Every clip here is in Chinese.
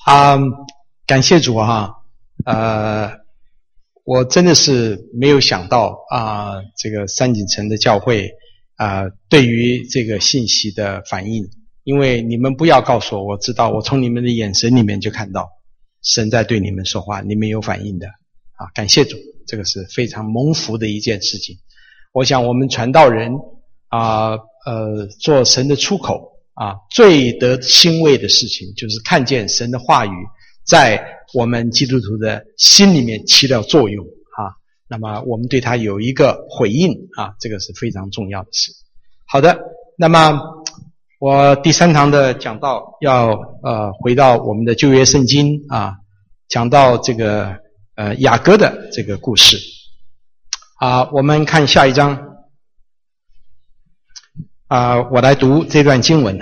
感谢主哈，我真的是没有想到这个三井城的教会对于这个信息的反应，因为你们不要告诉我，我知道，我从你们的眼神里面就看到神在对你们说话，你们有反应的感谢主，这个是非常蒙福的一件事情。我想我们传道人做神的出口最得欣慰的事情就是看见神的话语在我们基督徒的心里面起了作用那么我们对他有一个回应这个是非常重要的事。好的，那么我第三堂的讲道要回到我们的旧约圣经讲到这个雅各的这个故事我们看下一章我来读这段经文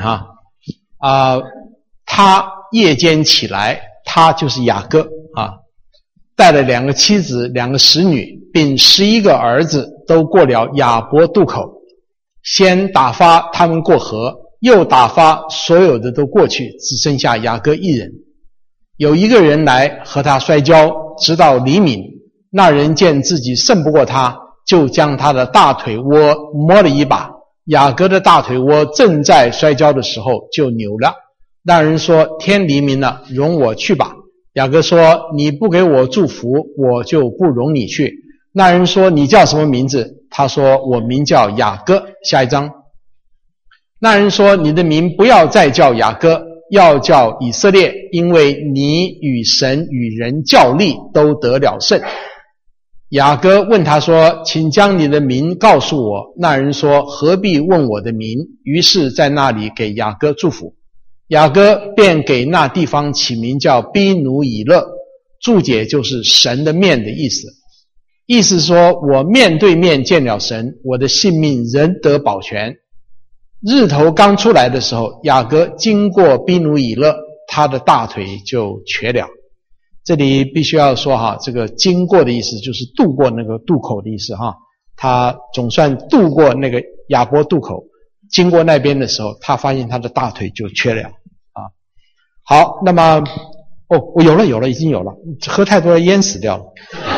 他夜间起来，他就是雅各带了2个妻子2个使女并11个儿子都过了雅博渡口，先打发他们过河，又打发所有的都过去，只剩下雅各一人。有一个人来和他摔跤，直到黎明，那人见自己胜不过他，就将他的大腿窝摸了一把，雅各的大腿窝正在摔跤的时候就扭了。那人说，天黎明了，容我去吧。雅各说，你不给我祝福，我就不容你去。那人说，你叫什么名字？他说，我名叫雅各。下一章。那人说，你的名不要再叫雅各，要叫以色列，因为你与神与人较力都得了胜。雅各问他说，请将你的名告诉我。那人说，何必问我的名？于是在那里给雅各祝福。雅各便给那地方起名叫逼努以勒，注解就是神的面的意思。意思说，我面对面见了神，我的性命仍得保全。日头刚出来的时候，雅各经过逼努以勒，他的大腿就瘸了。这里必须要说这个经过的意思就是渡过那个渡口的意思他总算渡过那个雅博渡口，经过那边的时候，他发现他的大腿就瘸了好，那么有了，已经有了，喝太多了淹死掉了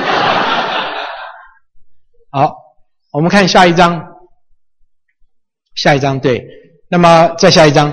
好，我们看下一章。对，那么再下一章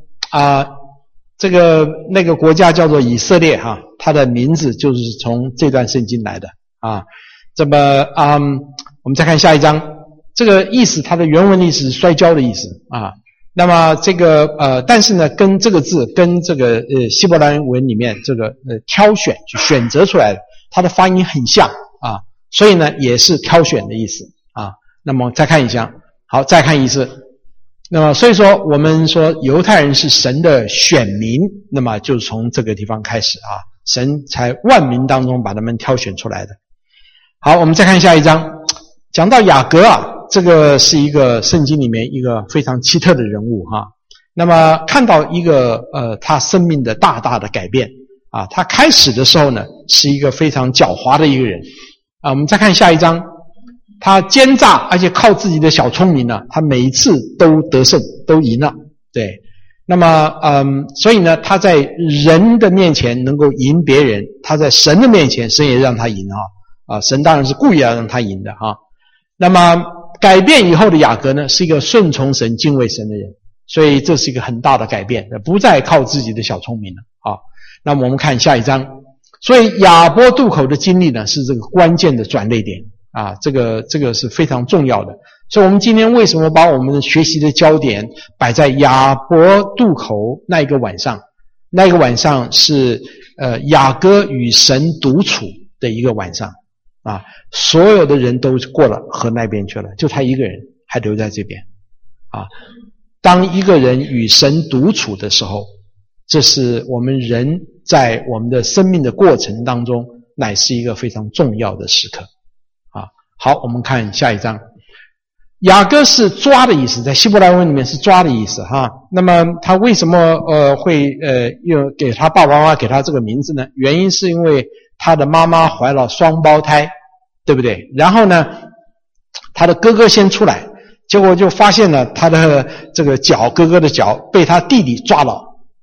那个国家叫做以色列它的名字就是从这段圣经来的这么我们再看下一章。这个意思，它的原文意思是摔跤的意思那么这个但是呢，跟这个字跟这个希伯来文里面这个挑选就选择出来的，它的发音很像所以呢也是挑选的意思那么再看一下，好，再看一次。那么所以说我们说犹太人是神的选民，那么就从这个地方开始神才万民当中把他们挑选出来的。好，我们再看下一章。讲到雅各这个是一个圣经里面一个非常奇特的人物那么看到一个他生命的大大的改变他开始的时候呢是一个非常狡猾的一个人我们再看下一章。他奸诈，而且靠自己的小聪明呢，他每一次都得胜，都赢了。对，那么所以呢，他在人的面前能够赢别人，他在神的面前，神也让他赢神当然是故意要让他赢的那么改变以后的雅各呢，是一个顺从神、敬畏神的人，所以这是一个很大的改变，不再靠自己的小聪明了那么我们看下一章。所以雅博渡口的经历呢，是这个关键的转捩点这个是非常重要的。所以我们今天为什么把我们的学习的焦点摆在雅博渡口那一个晚上？那个晚上是雅各与神独处的一个晚上所有的人都过了河那边去了，就他一个人还留在这边当一个人与神独处的时候，这是我们人在我们的生命的过程当中乃是一个非常重要的时刻好，我们看下一章。雅各是抓的意思，在希伯来文里面是抓的意思那么他为什么会又给他爸爸妈妈给他这个名字呢？原因是因为他的妈妈怀了双胞胎，对不对？然后呢，他的哥哥先出来，结果就发现了他的这个脚，哥哥的脚被他弟弟抓了，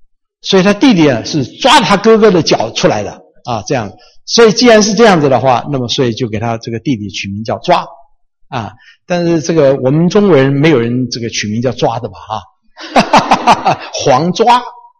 所以他弟弟呢是抓他哥哥的脚出来的啊，这样。所以既然是这样子的话，那么所以就给他这个弟弟取名叫抓啊。但是这个我们中国人没有人这个取名叫抓的吧啊，黄抓，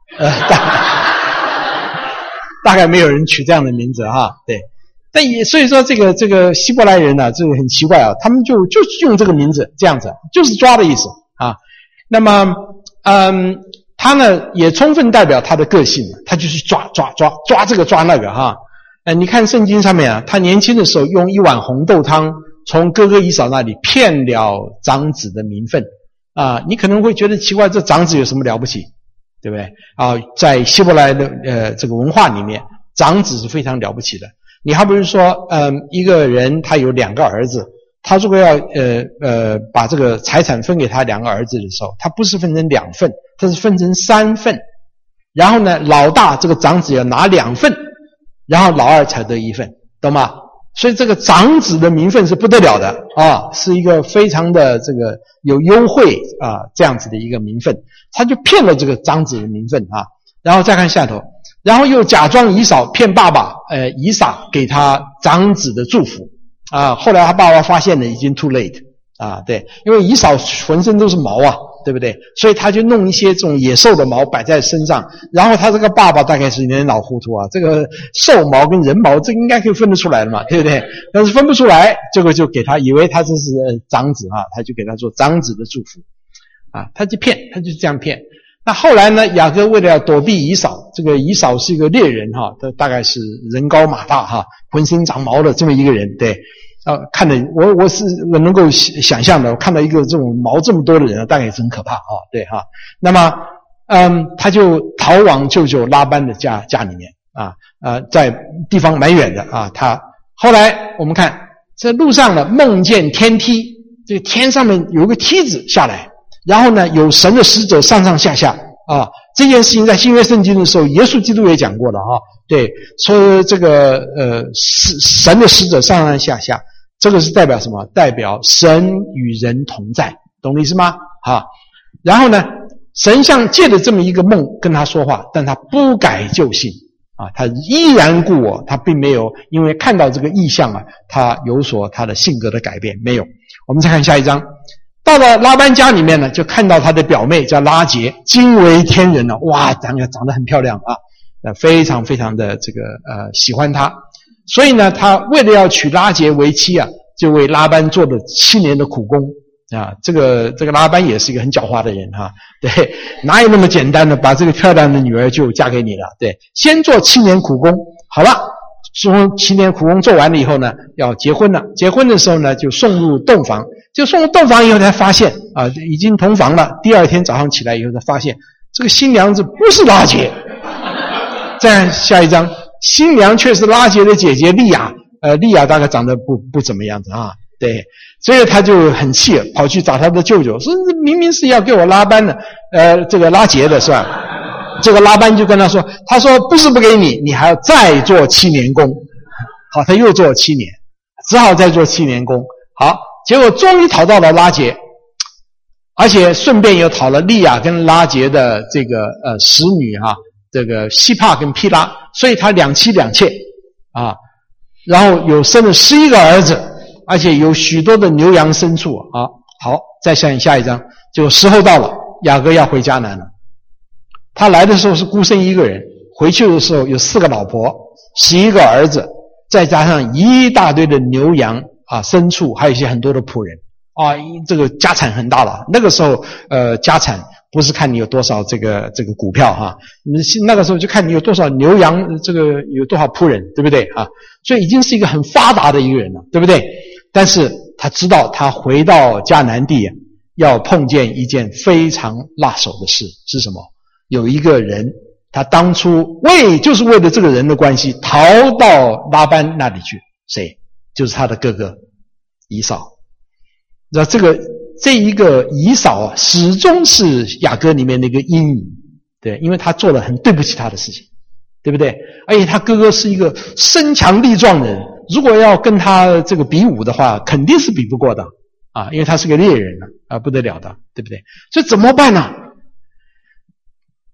大概没有人取这样的名字哈，对。但也所以说这个希伯来人呢，这个很奇怪啊，他们就是用这个名字这样子，就是抓的意思啊。那么他呢也充分代表他的个性，他就是抓这个抓那个哈。你看圣经上面啊，他年轻的时候用一碗红豆汤从哥哥以扫那里骗了长子的名分啊。你可能会觉得奇怪，这长子有什么了不起，对不对啊？在希伯来的这个文化里面，长子是非常了不起的。你还不是说一个人他有2个儿子，他如果要把这个财产分给他2个儿子的时候，他不是分成2份，他是分成3份。然后呢，老大这个长子要拿2份，然后老二才得1份，懂吗？所以这个长子的名分是不得了的啊，是一个非常的这个有优惠啊这样子的一个名分，他就骗了这个长子的名分啊。然后再看下头，然后又假装以扫骗爸爸以撒给他长子的祝福啊。后来他爸爸发现了，已经 too late 啊，对，因为以扫浑身都是毛啊，对不对？所以他就弄一些这种野兽的毛摆在身上，然后他这个爸爸大概是有点老糊涂啊，这个兽毛跟人毛这应该可以分得出来的嘛，对不对？但是分不出来，这个就给他以为他这是长子啊，他就给他做长子的祝福啊，他就这样骗。那后来呢，雅各为了要躲避以扫，这个以扫是一个猎人哈，他大概是人高马大哈，浑身长毛的这么一个人，对。看着我能够想象的，我看到一个这种毛这么多的人，大概也是很可怕啊，对哈。那么他就逃往舅舅拉班的家里面啊，在地方蛮远的啊。他后来我们看这路上呢，梦见天梯，这个天上面有个梯子下来，然后呢有神的使者上上下下啊。这件事情在新约圣经的时候，耶稣基督也讲过了哈，对，说这个神的使者上上下下。这个是代表什么？代表神与人同在，懂我意思吗？好，然后呢，神像借着这么一个梦跟他说话，但他不改就信啊，他依然故我，他并没有因为看到这个异象啊，他有所他的性格的改变，没有。我们再看下一章，到了拉班家里面呢，就看到他的表妹叫拉结，惊为天人了，哇，长得很漂亮啊，非常非常的这个喜欢他。所以呢，他为了要娶拉结为妻啊，就为拉班做了7年的苦工啊。这个拉班也是一个很狡猾的人哈，对，哪有那么简单的把这个漂亮的女儿就嫁给你了？对，先做7年苦工，好了，做7年苦工做完了以后呢，要结婚了。结婚的时候呢，就送入洞房，就送入洞房以后才发现啊，已经同房了。第2天早上起来以后才发现，这个新娘子不是拉结。再下一章。新娘却是拉结的姐姐利亚，利亚大概长得不怎么样子啊，对，所以他就很气，跑去找他的舅舅，说明明是要给我拉班的，这个拉结的是吧？这个拉班就跟他说不是不给你，你还要再做7年工。好，他又做7年，只好再做7年工。好，结果终于讨到了拉结，而且顺便又讨了利亚跟拉结的这个使女哈。这个西帕跟毗拉，所以他2妻2妾啊，然后有生了11个儿子，而且有许多的牛羊牲畜啊。好，再下一章，就时候到了，雅各要回迦南了。他来的时候是孤身一个人，回去的时候有4个老婆，11个儿子，再加上一大堆的牛羊啊牲畜，还有一些很多的仆人啊，这个家产很大了。那个时候家产不是看你有多少这个股票哈，那个时候就看你有多少牛羊，这个有多少仆人，对不对啊？所以已经是一个很发达的一个人了，对不对？但是他知道他回到迦南地要碰见一件非常辣手的事，是什么？有一个人，他当初就是为了这个人的关系逃到拉班那里去，谁？就是他的哥哥以扫。那这一个以扫啊，始终是雅各里面的一个阴影，对，因为他做了很对不起他的事情，对不对？而且他哥哥是一个身强力壮的人，如果要跟他这个比武的话，肯定是比不过的啊，因为他是个猎人啊，不得了的，对不对？所以怎么办呢？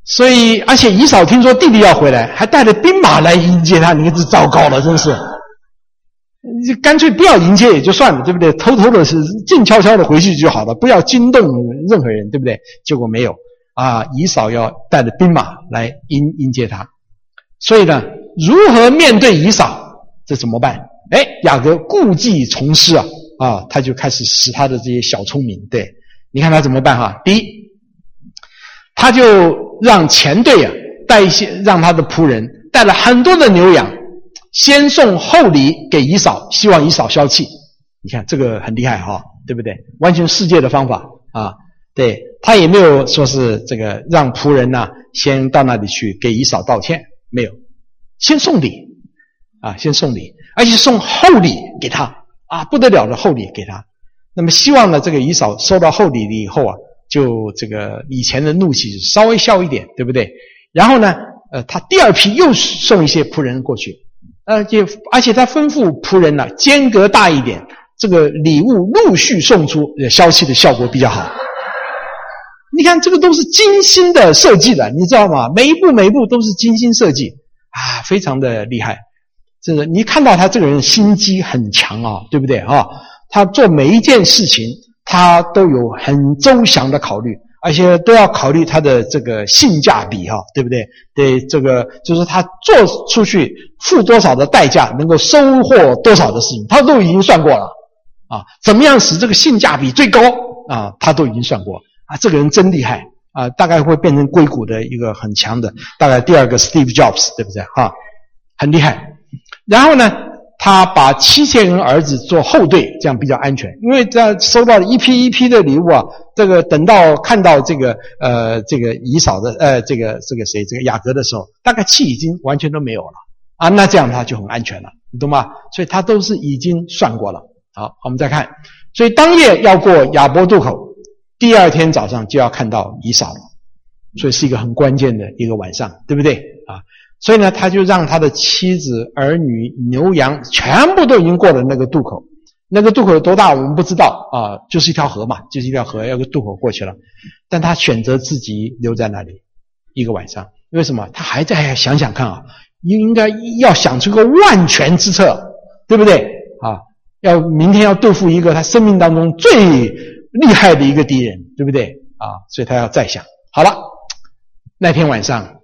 所以而且以扫听说弟弟要回来，还带着兵马来迎接他，你看这糟糕了，真是。干脆不要迎接也就算了，对不对？偷偷的是静悄悄的回去就好了，不要惊动任何人，对不对？结果没有啊，以扫要带着兵马来迎接他。所以呢，如何面对以扫，这怎么办？雅各故技重施啊，他就开始使他的这些小聪明。对，你看他怎么办哈？第一，他就让前队带一些，让他的仆人带了很多的牛羊，先送厚礼给以扫，希望以扫消气。你看这个很厉害哈，对不对？完全世界的方法啊。对，他也没有说是这个让仆人先到那里去给以扫道歉，没有，先送礼啊，先送礼，而且送厚礼给他啊，不得了的厚礼给他。那么希望呢，这个以扫收到厚礼了以后就这个以前的怒气稍微消一点，对不对？然后呢，他第二批又送一些仆人过去，而且他吩咐仆人间隔大一点，这个礼物陆续送出，消气的效果比较好。你看这个都是精心的设计的，你知道吗？每一步都是精心设计啊，非常的厉害。这个你看到他这个人心机很强对不对啊？他做每一件事情他都有很周详的考虑，而且都要考虑他的这个性价比对不对？对，这个就是他做出去付多少的代价能够收获多少的事情，他都已经算过了啊。怎么样使这个性价比最高啊？他都已经算过啊。这个人真厉害啊，大概会变成硅谷的一个很强的，大概第二个 Steve Jobs， 对不对很厉害。然后呢，他把妻妾跟儿子做后队，这样比较安全。因为在收到了一批一批的礼物这个等到看到这个以扫的这个雅各的时候，大概气已经完全都没有了啊，那这样他就很安全了，你懂吗？所以他都是已经算过了。好，我们再看，所以当夜要过雅博渡口，第二天早上就要看到以扫了，所以是一个很关键的一个晚上，对不对啊？所以呢，他就让他的妻子、儿女、牛羊全部都已经过了那个渡口。那个渡口有多大我们不知道啊，就是一条河嘛，就是一条河，要个渡口过去了。但他选择自己留在那里一个晚上，为什么？他还在想想看应该要想出个万全之策，对不对啊？明天要对付一个他生命当中最厉害的一个敌人，对不对啊？所以他要再想。好了，那天晚上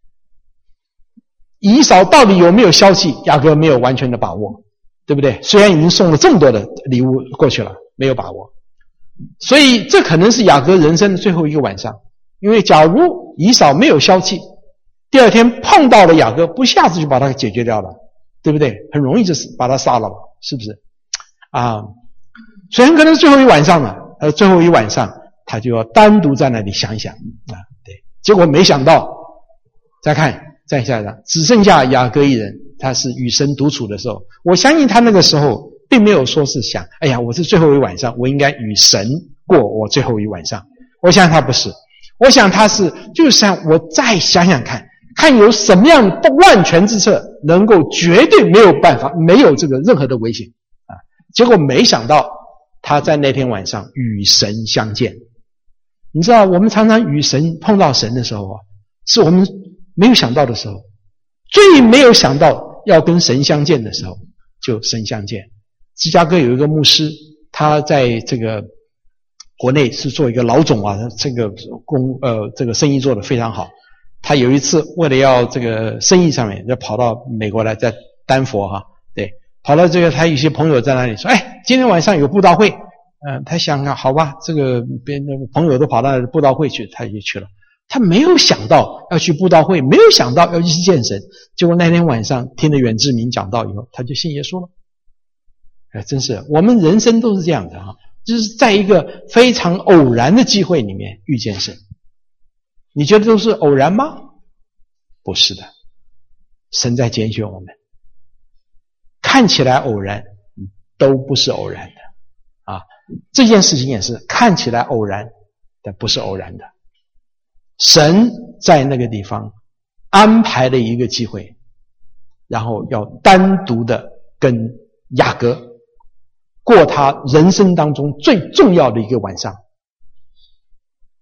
以扫到底有没有消气，雅各没有完全的把握，对不对？虽然已经送了这么多的礼物过去了，没有把握。所以这可能是雅各人生的最后一个晚上，因为假如以扫没有消气，第二天碰到了雅各，不一下子就把他解决掉了，对不对？很容易就把他杀了，是不是啊？所以很可能是最后一晚上了，最后一晚上他就要单独在那里想一想对。结果没想到，再下一章，只剩下雅各一人，他是与神独处的时候。我相信他那个时候并没有说是想，哎呀，我是最后一晚上，我应该与神过我最后一晚上。我想他不是，我想他是就想我再想想看有什么样的万全之策能够绝对没有办法，没有这个任何的危险啊。结果没想到他在那天晚上与神相见。你知道我们常常与神碰到神的时候是我们没有想到的时候，最没有想到要跟神相见的时候，就神相见。芝加哥有一个牧师，他在这个国内是做一个老总这个生意做得非常好。他有一次为了要这个生意上面，就跑到美国来，在丹佛对，跑到这个他有些朋友在那里说，今天晚上有布道会，他想好吧，这个别的朋友都跑到布道会去，他也去了。他没有想到要去布道会，没有想到要去见神，结果那天晚上听了远志明讲道以后，他就信耶稣了。真是我们人生都是这样的就是在一个非常偶然的机会里面遇见神。你觉得都是偶然吗？不是的，神在拣选我们。看起来偶然，都不是偶然的这件事情也是看起来偶然，但不是偶然的。神在那个地方安排了一个机会，然后要单独的跟雅各过他人生当中最重要的一个晚上。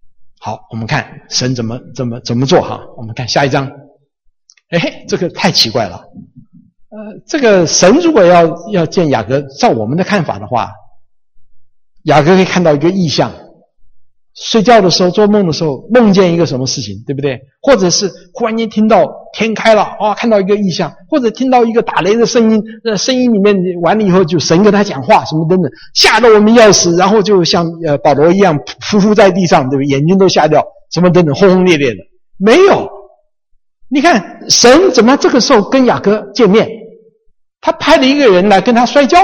好，我们看神怎么做哈。我们看下一章。这个太奇怪了。这个神如果要见雅各，照我们的看法的话，雅各可以看到一个异象，睡觉的时候做梦的时候梦见一个什么事情，对不对？或者是忽然间听到天开了，看到一个异象，或者听到一个打雷的声音，声音里面完了以后就神跟他讲话什么等等，吓得我们要死，然后就像保罗一样匍匐在地上，对不对？眼睛都瞎掉，什么等等，轰轰烈烈的。没有。你看神怎么这个时候跟雅各见面？他派了一个人来跟他摔跤。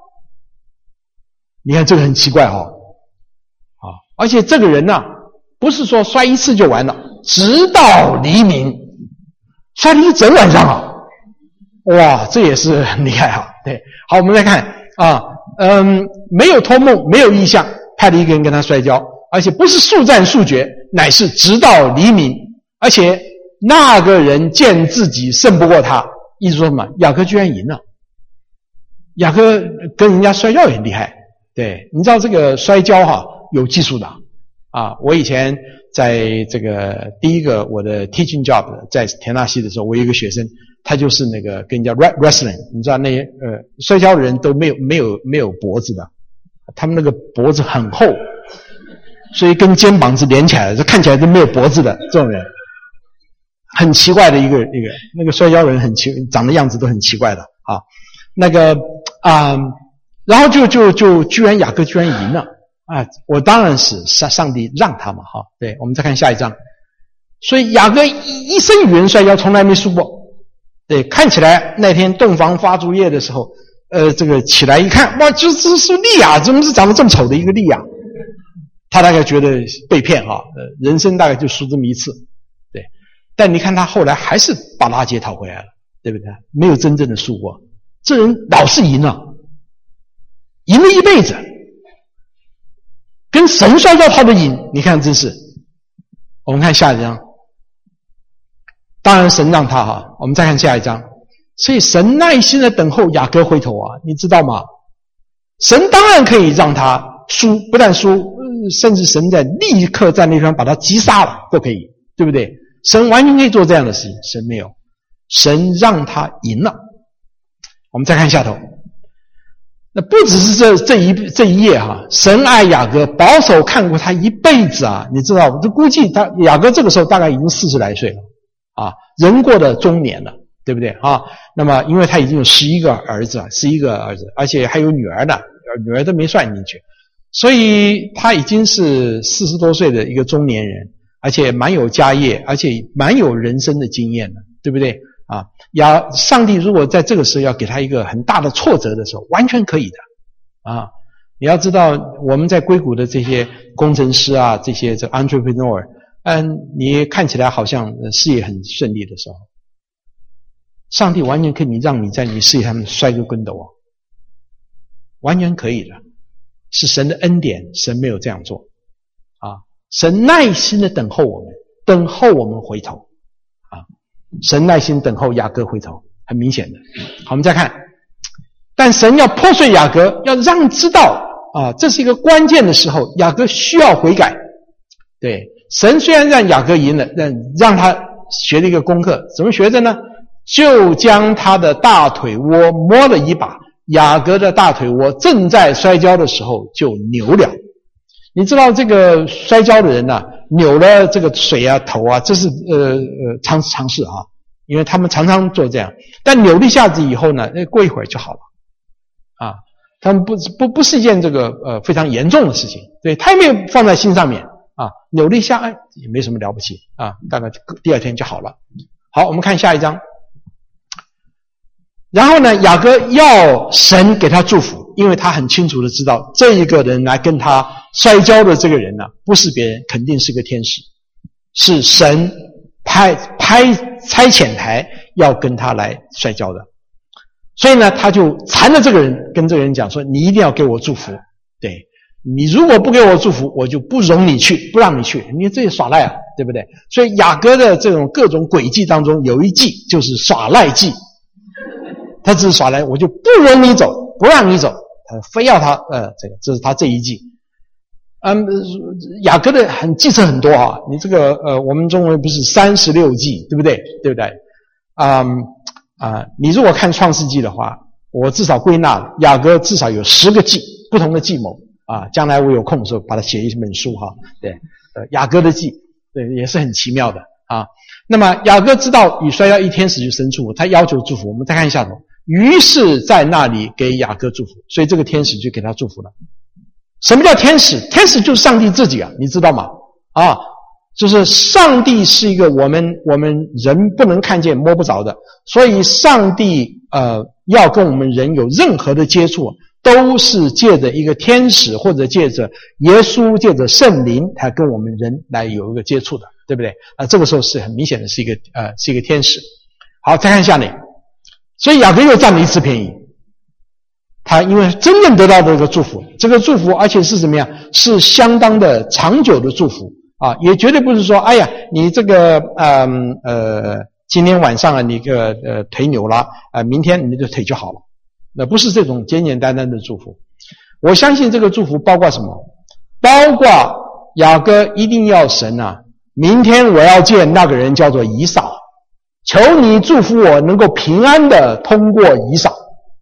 你看这个很奇怪而且这个人呢，不是说摔一次就完了，直到黎明，摔了一整晚上啊！哇，这也是很厉害对，好，我们再看没有托梦，没有异象，派了一个人跟他摔跤，而且不是速战速决，乃是直到黎明，而且那个人见自己胜不过他，意思说什么？雅各居然赢了。雅各跟人家摔跤也很厉害，对，你知道这个摔跤有技术的我以前在这个第一个我的 teaching job 在田纳西的时候，我有一个学生，他就是那个跟人家 wrestling， 你知道那些摔跤的人都没有脖子的，他们那个脖子很厚，所以跟肩膀是连起来的，看起来都没有脖子的这种人，很奇怪的一个那个摔跤人长的样子都很奇怪的那个然后就居然雅各居然赢了我当然是上帝让他嘛对，我们再看下一章。所以雅各一生与人摔跤从来没输过。对，看起来那天洞房发烛夜的时候这个起来一看，哇，这是利亚，怎么是长得这么丑的一个利亚？他大概觉得被骗人生大概就输这么一次。对，但你看他后来还是把拉结讨回来了，对不对？没有真正的输过。这人老是赢了一辈子，跟神摔跤他都赢，你看真是。我们看下一章。当然神让他我们再看下一章。所以神耐心的等候雅各回头你知道吗？神当然可以让他输，不但输，甚至神在立刻在那地方把他击杀了都可以，对不对？神完全可以做这样的事情，神没有，神让他赢了。我们再看下头。那不只是这一页神爱雅各，保守看过他一辈子你知道，我就估计雅各这个时候大概已经40来岁了人过的中年了，对不对那么因为他已经有11个儿子，而且还有女儿呢，女儿都没算进去，所以他已经是40多岁的一个中年人，而且蛮有家业，而且蛮有人生的经验的，对不对上帝如果在这个时候要给他一个很大的挫折的时候，完全可以的你要知道我们在硅谷的这些工程师这些entrepreneur，你看起来好像事业很顺利的时候，上帝完全可以让你在你事业上面摔个跟斗完全可以的，是神的恩典，神没有这样做神耐心的等候我们回头神耐心等候雅各回头，很明显的。好，我们再看，但神要破碎雅各，要让知道这是一个关键的时候，雅各需要悔改。对，神虽然让雅各赢了，让他学了一个功课，怎么学的呢？就将他的大腿窝摸了一把，雅各的大腿窝正在摔跤的时候就扭了。你知道这个摔跤的人扭了这个水头这是常事因为他们常常做这样，但扭了一下子以后呢，过一会儿就好了他们不是一件这个非常严重的事情，对，他也没有放在心上面扭了一下也没什么了不起大概第二天就好了。好，我们看下一章。然后呢，雅各要神给他祝福，因为他很清楚的知道这一个人来跟他摔跤的这个人不是别人，肯定是个天使，是神差遣台要跟他来摔跤的。所以呢，他就缠着这个人，跟这个人讲说，你一定要给我祝福，对，你如果不给我祝福，我就不容你去，不让你去，你这也耍赖对不对？所以雅各的这种各种诡计当中有一计就是耍赖计，他只是耍赖，我就不容你走，不让你走，他非要他这是他这一计。 雅各的计策很多啊，你这个我们中文不是36计，对不对？对不对？你如果看创世纪的话，我至少归纳了雅各至少有10个计，不同的计谋啊。将来我有空的时候把它写一本书哈。对，雅各的计，对，也是很奇妙的啊。那么雅各知道以摔跤一天使就生祝福，他要求祝福。我们再看一下头，于是在那里给雅各祝福，所以这个天使就给他祝福了。什么叫天使？天使就是上帝自己啊，你知道吗？啊，就是上帝是一个我们人不能看见摸不着的，所以上帝要跟我们人有任何的接触，都是借着一个天使或者借着耶稣借着圣灵才跟我们人来有一个接触的，对不对？这个时候是很明显的是一个天使。好，再看下面，所以雅各又占了一次便宜。他因为真正得到这个祝福，这个祝福而且是怎么样？是相当的长久的祝福啊，也绝对不是说，哎呀，你这个今天晚上你腿扭了明天你的腿就好了，那不是这种简简单单的祝福。我相信这个祝福包括什么？包括雅各一定要神啊，明天我要见那个人叫做以扫，求你祝福我能够平安的通过以扫。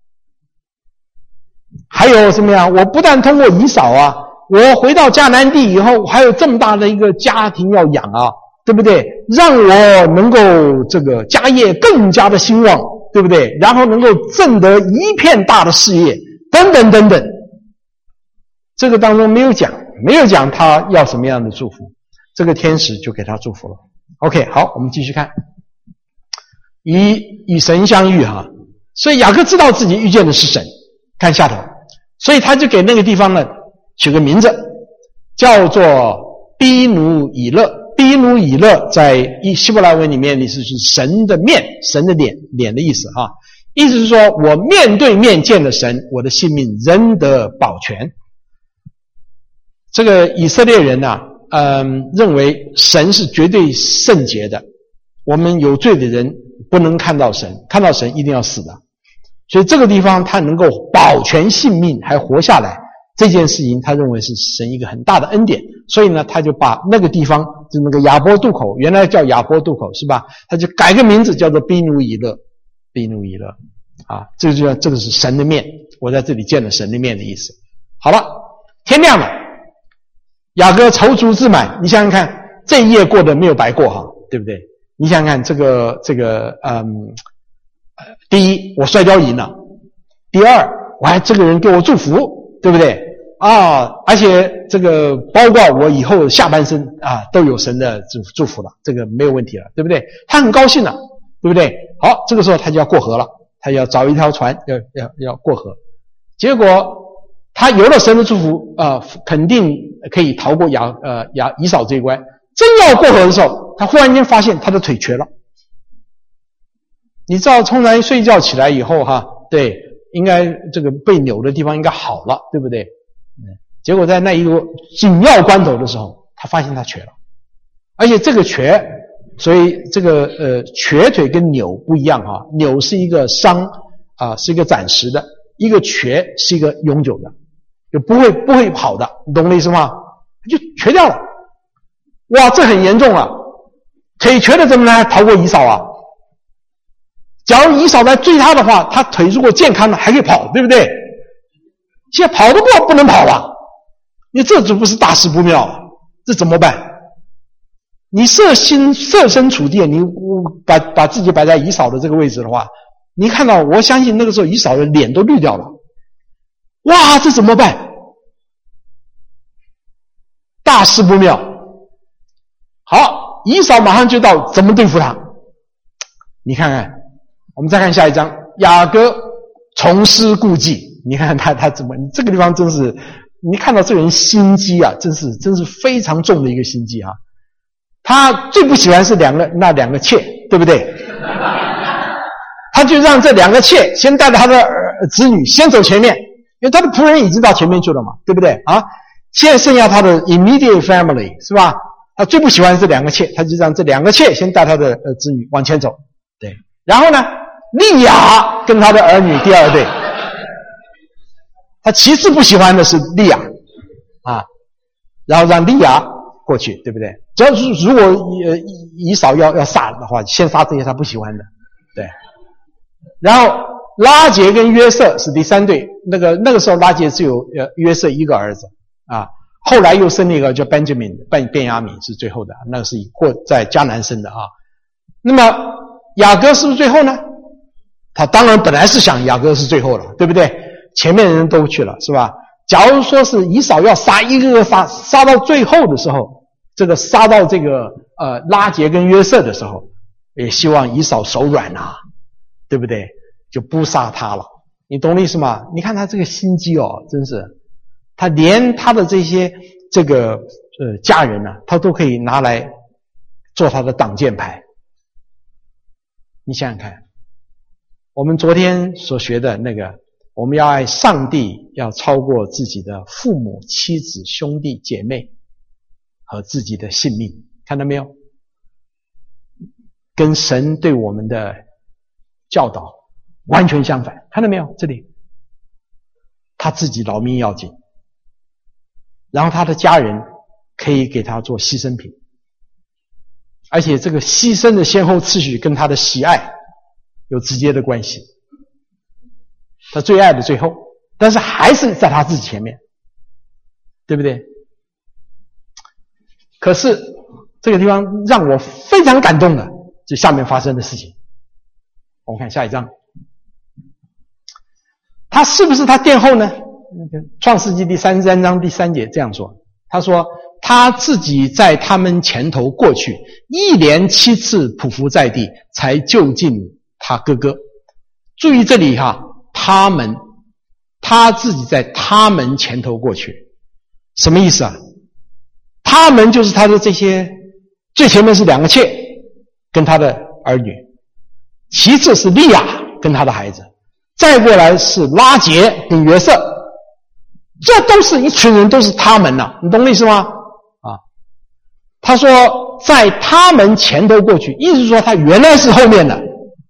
还有什么呀？我不但通过以扫啊，我回到迦南地以后，还有这么大的一个家庭要养啊，对不对？让我能够这个家业更加的兴旺，对不对？然后能够挣得一片大的事业，等等等等。这个当中没有讲他要什么样的祝福，这个天使就给他祝福了。OK， 好，我们继续看，与神相遇哈，所以雅各知道自己遇见的是神。看下头，所以他就给那个地方呢取个名字，叫做逼努以勒。逼努以勒在希伯来文里面意思是神的面，神的脸的意思啊。意思是说我面对面见了神，我的性命仍得保全。这个以色列人啊，认为神是绝对圣洁的，我们有罪的人不能看到神，看到神一定要死的。所以这个地方他能够保全性命还活下来，这件事情他认为是神一个很大的恩典，所以呢他就把那个地方就那个亚伯渡口，原来叫亚伯渡口是吧，他就改个名字叫做逼努以勒。逼努以勒啊，这个是神的面，我在这里见了神的面的意思。好了，天亮了，雅各踌躇自满，你想想看，这一夜过得没有白过哈，对不对？你想想看这个第一，我摔跤赢了；第二，我还这个人给我祝福，对不对？啊，而且这个包括我以后下半生啊，都有神的祝福了，这个没有问题了，对不对？他很高兴了，对不对？好，这个时候他就要过河了，他要找一条船，要过河。结果他有了神的祝福肯定可以逃过以扫这一关。真要过河的时候，他忽然间发现他的腿瘸了。你知道通常睡觉起来以后对，应该这个被扭的地方应该好了，对不对？结果在那一个紧要关头的时候，他发现他瘸了。而且这个瘸，所以这个瘸腿跟扭不一样扭是一个伤是一个暂时的，一个瘸是一个永久的，就不会好的，你懂我的意思吗？就瘸掉了。哇，这很严重啊！腿瘸的怎么能逃过以扫啊？假如以扫来追他的话，他腿如果健康了还可以跑，对不对？现在跑得过不能跑了，你这就不是大事不妙，这怎么办？你设身处地，你把自己摆在以扫的这个位置的话，你看到，我相信那个时候以扫的脸都绿掉了。哇，这怎么办？大事不妙。好，以扫马上就到怎么对付他。你看看，我们再看下一章，雅各重施故技。你看看他怎么，这个地方真是，你看到这个人心机啊，真是非常重的一个心机啊。他最不喜欢是那两个妾，对不对？他就让这两个妾先带着他的子女先走前面，因为他的仆人已经到前面去了嘛，对不对啊？现在剩下他的 immediate family 是吧？他最不喜欢这两个妾，他就让这两个妾先带他的子女往前走，对。然后呢，利亚跟他的儿女第二对。他其次不喜欢的是利亚啊， 然后让利亚过去，对不对？只要是如果以扫要杀的话，先杀这些他不喜欢的，对。然后拉结跟约瑟是第三对，那个时候拉结只有约瑟一个儿子啊，后来又生了一个叫 Benjamin 便雅悯是最后的，那个是在迦南生的啊。那么雅各是不是最后呢？他当然本来是想雅各是最后了，对不对？前面的人都去了，是吧？假如说是以扫要杀一个个杀到最后的时候，这个杀到这个拉结跟约瑟的时候，也希望以扫手软啊，对不对？就不杀他了。你懂我意思吗？你看他这个心机哦，真是，他连他的这些家人啊，他都可以拿来做他的挡箭牌。你想想看，我们昨天所学的那个，我们要爱上帝，要超过自己的父母、妻子、兄弟姐妹和自己的性命，看到没有？跟神对我们的教导完全相反，看到没有？这里他自己老命要紧，然后他的家人可以给他做牺牲品，而且这个牺牲的先后次序跟他的喜爱有直接的关系。他最爱的最后，但是还是在他自己前面，对不对？可是这个地方让我非常感动的，就下面发生的事情。我们看下一章，他是不是他殿后呢？创世纪第33章第3节这样说，他说他自己在他们前头过去，一连7次匍匐在地，才就近他哥哥。注意这里哈，他自己在他们前头过去，什么意思啊？他们就是他的这些，最前面是2个妾跟他的儿女，其次是利亚跟他的孩子，再过来是拉结跟约瑟，这都是一群人，都是他们呐，你懂我意思吗？啊，他说在他们前头过去，意思是说他原来是后面的，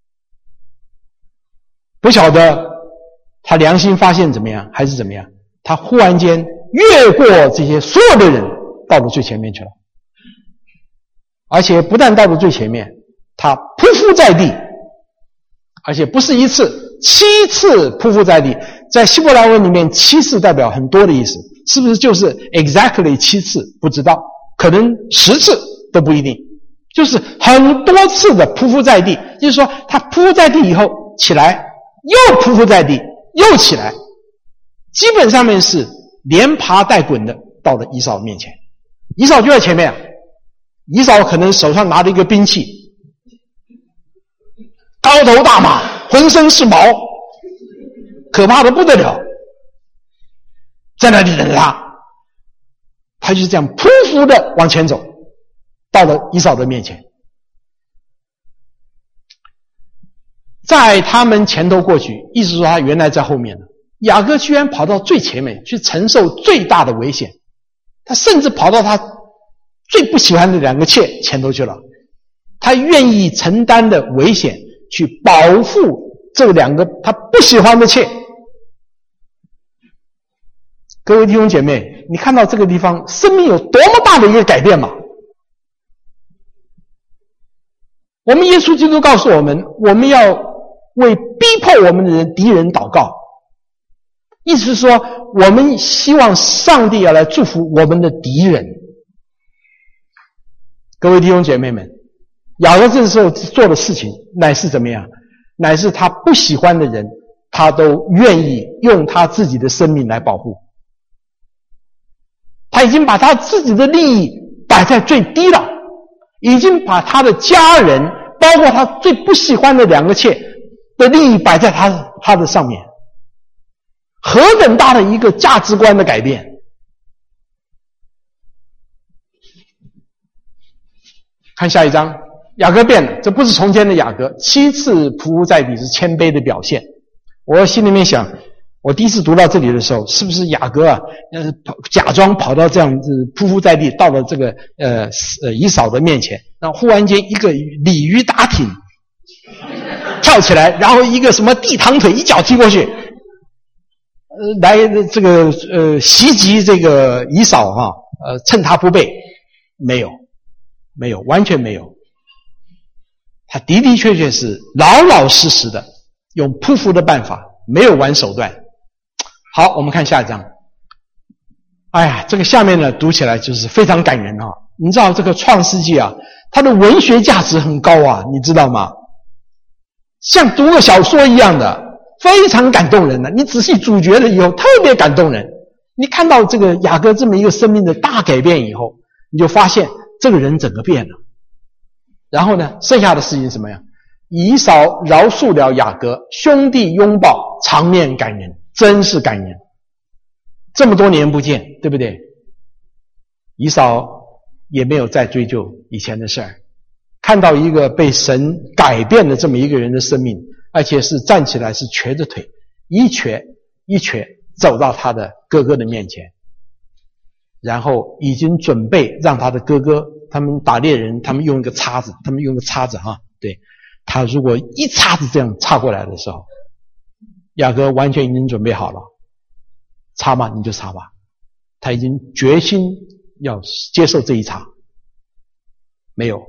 不晓得他良心发现怎么样，还是怎么样，他忽然间越过这些所有的人，到了最前面去了，而且不但到了最前面，他匍匐在地，而且不是1次，7次匍匐在地。在希伯来文里面7次代表很多的意思，是不是就是 exactly 7次？不知道，可能10次都不一定，就是很多次的匍匐在地，就是说他匍匐在地以后起来，又匍匐在地，又起来，基本上面是连爬带滚的到了以扫面前。以扫就在前面，以扫可能手上拿着一个兵器，高头大马，浑身是毛，可怕的不得了，在那里等着他就是这样匍匐的往前走，到了以扫的面前，在他们前头过去，意思说他原来在后面了。雅各居然跑到最前面去承受最大的危险，他甚至跑到他最不喜欢的2个妾前头去了，他愿意承担的危险去保护这2个他不喜欢的妾。各位弟兄姐妹，你看到这个地方生命有多么大的一个改变吗？我们耶稣基督告诉我们，我们要为逼迫我们的人敌人祷告，意思是说我们希望上帝要来祝福我们的敌人。各位弟兄姐妹们，雅各这时候做的事情乃是怎么样？乃是他不喜欢的人，他都愿意用他自己的生命来保护。他已经把他自己的利益摆在最低了，已经把他的家人，包括他最不喜欢的2个妾的利益摆在他的上面。何等大的一个价值观的改变！看下一章，雅各变了，这不是从前的雅各，7次匍匐在地是谦卑的表现。我心里面想，我第一次读到这里的时候，是不是雅各啊，假装跑到这样子匍匐在地，到了这个以扫的面前，然后忽然间一个鲤鱼打挺跳起来，然后一个什么地堂腿一脚踢过去，来这个袭击这个以扫哈， 趁他不备，没有，完全没有。他的的确确是老老实实的用匍匐的办法，没有玩手段。好，我们看下一章。哎呀，这个下面呢读起来就是非常感人啊！你知道这个创世纪啊，它的文学价值很高啊，你知道吗？像读个小说一样的，非常感动人的。你仔细咀嚼了以后，特别感动人。你看到这个雅各这么一个生命的大改变以后，你就发现这个人整个变了。然后呢，剩下的事情什么呀？以扫饶恕了雅各，兄弟拥抱，场面感人，真是感人。这么多年不见，对不对？以扫也没有再追究以前的事儿，看到一个被神改变的这么一个人的生命，而且是站起来是瘸着腿，一瘸走到他的哥哥的面前，然后已经准备让他的哥哥，他们打猎人，他们用一个叉子对，他如果一叉子这样叉过来的时候，雅各完全已经准备好了，插吧你就插吧，他已经决心要接受这一插。没有，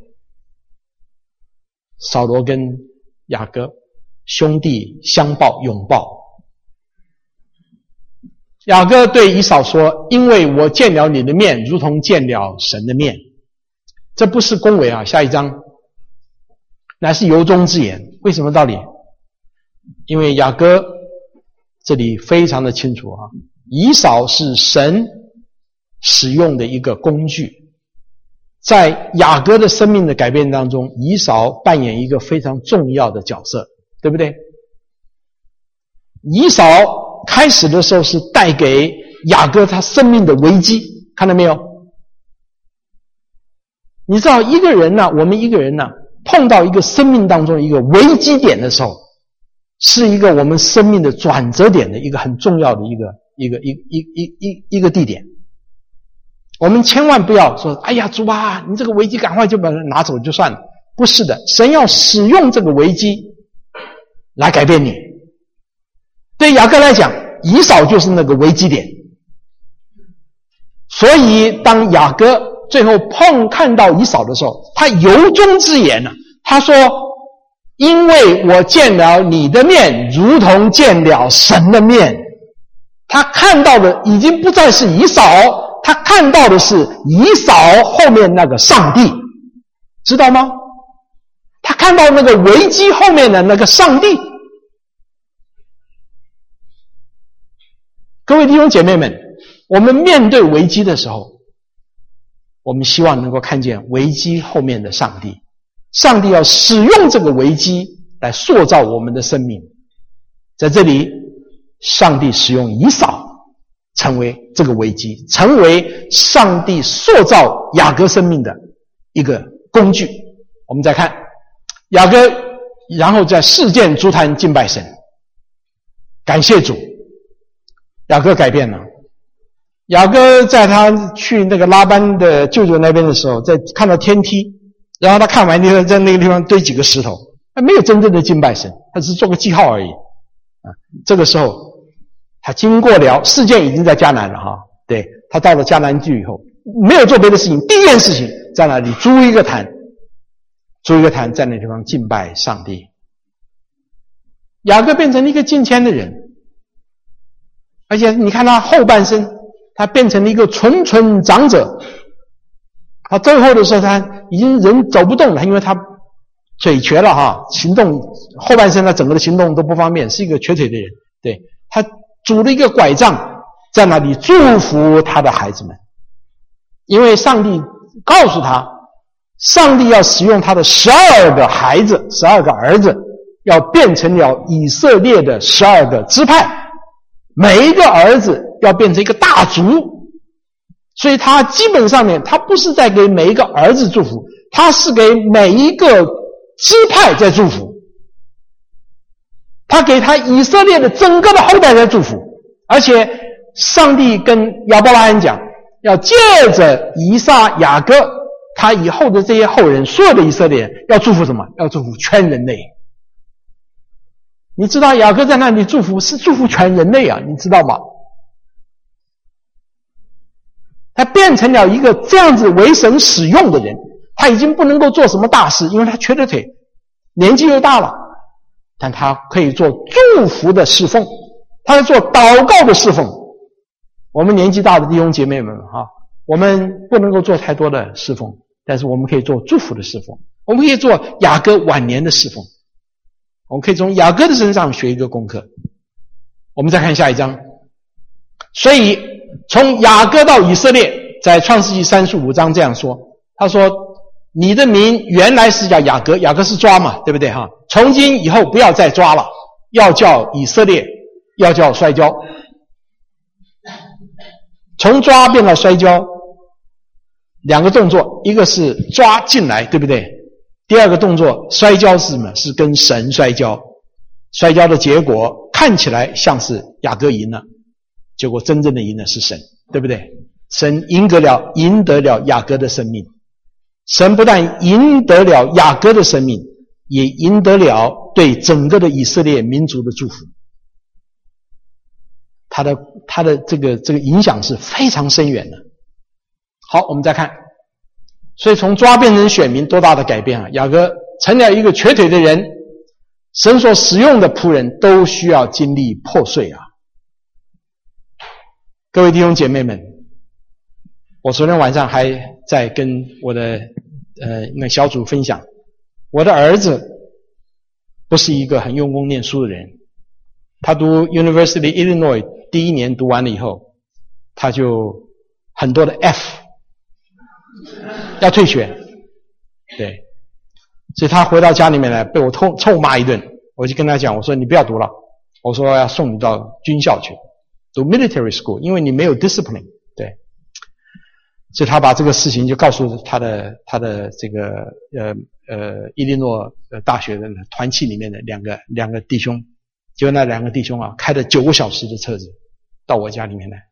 扫罗跟雅各兄弟相抱拥抱。雅各对以扫说，因为我见了你的面如同见了神的面。这不是恭维啊，下一章乃是由衷之言。为什么道理？因为雅各这里非常的清楚啊，以扫是神使用的一个工具，在雅各的生命的改变当中，以扫扮演一个非常重要的角色，对不对？以扫开始的时候是带给雅各他生命的危机，看到没有？你知道一个人呢，我们一个人呢，碰到一个生命当中一个危机点的时候，是一个我们生命的转折点的一个很重要的一个地点。我们千万不要说，哎呀主啊，你这个危机赶快就把它拿走就算了。不是的，神要使用这个危机来改变你。对雅各来讲，以扫就是那个危机点。所以当雅各最后看到以扫的时候，他由衷之言呢，他说，因为我见了你的面如同见了神的面。他看到的已经不再是以扫，他看到的是以扫后面那个上帝，知道吗？他看到那个危机后面的那个上帝。各位弟兄姐妹们，我们面对危机的时候，我们希望能够看见危机后面的上帝。上帝要使用这个危机来塑造我们的生命。在这里，上帝使用以扫成为这个危机，成为上帝塑造雅各生命的一个工具。我们再看雅各，然后在事件足坛敬拜神，感谢主。雅各改变了。雅各在他去那个拉班的舅舅那边的时候，在看到天梯，然后他看完以后在那个地方堆几个石头，他没有真正的敬拜神，他只是做个记号而已。这个时候他经过了，事件已经在迦南了哈，对，他到了迦南地以后，没有做别的事情，第一件事情在那里租一个坛，在那地方敬拜上帝。雅各变成了一个敬虔的人，而且你看他后半生，他变成了一个纯长者。他最后的时候，他已经人走不动了，因为他腿瘸了哈，行动后半生他整个的行动都不方便，是一个瘸腿的人。对，他拄了一个拐杖，在那里祝福他的孩子们，因为上帝告诉他，上帝要使用他的12个孩子，12个儿子，要变成了以色列的12个支派，每一个儿子要变成一个大族。所以他基本上面，他不是在给每一个儿子祝福，他是给每一个支派在祝福，他给他以色列的整个的后代在祝福。而且上帝跟亚伯拉罕讲，要借着以撒、雅各他以后的这些后人，所有的以色列人要祝福什么？要祝福全人类。你知道雅各在那里祝福是祝福全人类啊，你知道吗？ 他变成了一个这样子为神使用的人，他已经不能够做什么大事，因为他瘸着腿，年纪又大了，但他可以做祝福的侍奉，他在做祷告的侍奉。我们年纪大的弟兄姐妹们我们不能够做太多的侍奉，但是我们可以做祝福的侍奉，我们可以做雅各晚年的侍奉，我们可以从雅各的身上学一个功课。我们再看下一章。所以从雅各到以色列，在创世纪35章这样说，他说你的名原来是叫雅各，雅各是抓嘛，对不对从今以后不要再抓了，要叫以色列，要叫摔跤。从抓变到摔跤，两个动作，一个是抓进来，对不对？第二个动作摔跤是什么？是跟神摔跤。摔跤的结果看起来像是雅各赢了，结果真正的赢的是神，对不对？神赢得了雅各的生命。神不但赢得了雅各的生命，也赢得了对整个的以色列民族的祝福。他的这个影响是非常深远的。好，我们再看，所以从抓变成选民，多大的改变啊！雅各成了一个瘸腿的人，神所使用的仆人都需要经历破碎啊！各位弟兄姐妹们，我昨天晚上还在跟我的那小组分享，我的儿子不是一个很用功念书的人，他读 University Illinois 第一年读完了以后，他就很多的 F， 要退学，对，所以他回到家里面来被我臭骂一顿，我就跟他讲，我说你不要读了，我说要送你到军校去读 military school， 因为你没有 discipline， 对，所以他把这个事情就告诉他的这个伊利诺大学的团契里面的两个弟兄，结果那两个弟兄开了9个小时的车子到我家里面来，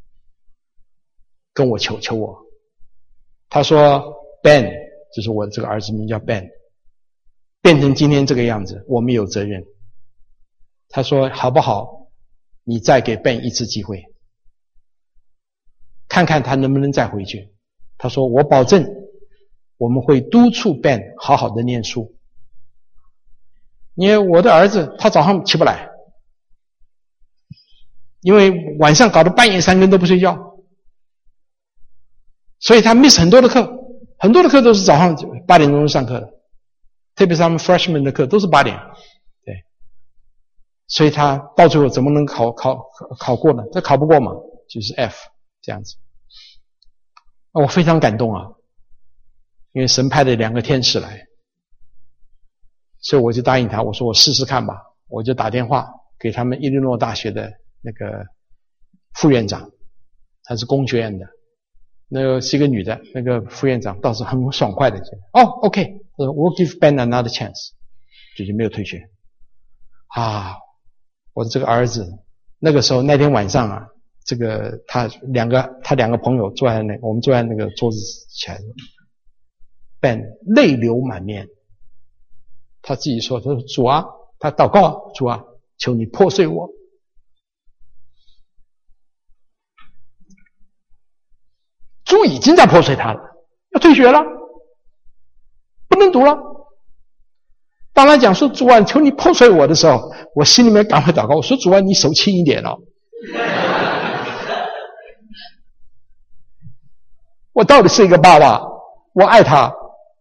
跟我求我。他说 Ben， 就是我的这个儿子名叫 Ben， 变成今天这个样子，我们有责任。他说好不好，你再给 Ben 一次机会，看看他能不能再回去。他说我保证我们会督促 Ben 好好的念书。因为我的儿子他早上起不来，因为晚上搞得半夜3更都不睡觉，所以他 miss 很多的课，很多的课都是早上8点钟上课的，特别是他们 freshman 的课都是8点，对，所以他到最后怎么能考过呢？这考不过嘛，就是 F 这样子。我非常感动啊，因为神派了2个天使来，所以我就答应他，我说我试试看吧，我就打电话给他们伊利诺大学的那个副院长，他是工学院的，那个是一个女的，那个副院长倒是很爽快的OK， we'll give Ben another chance， 就没有退学啊。我的这个儿子那个时候那天晚上这个他两个朋友坐在我们坐在那个桌子前 ，Ben 泪流满面。他自己说，他说主啊，他祷告，主啊，求你破碎我。主已经在破碎他了，要退学了，不能读了。当他讲说主啊，求你破碎我的时候，我心里面赶快祷告，我说主啊，你手轻一点哦。我到底是一个爸爸，我爱他。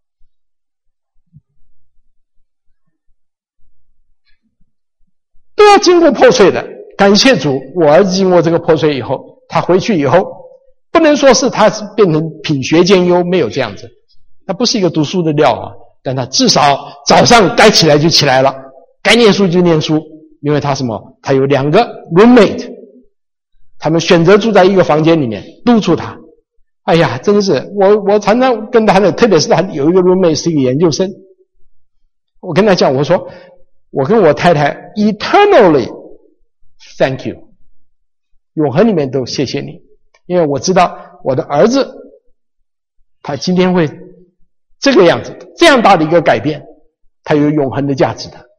都要经过破碎的，感谢主，我儿子经过这个破碎以后，他回去以后，不能说是他变成品学兼优，没有这样子，他不是一个读书的料但他至少早上该起来就起来了，该念书就念书，因为他什么？他有2个 roommate， 他们选择住在一个房间里面，督促他。哎呀，真的是，我常常跟他的，特别是他有一个 roommate 是一个研究生，我跟他讲，我说我跟我太太 eternally thank you， 永恒里面都谢谢你，因为我知道我的儿子他今天会这个样子，这样大的一个改变，他有永恒的价值的。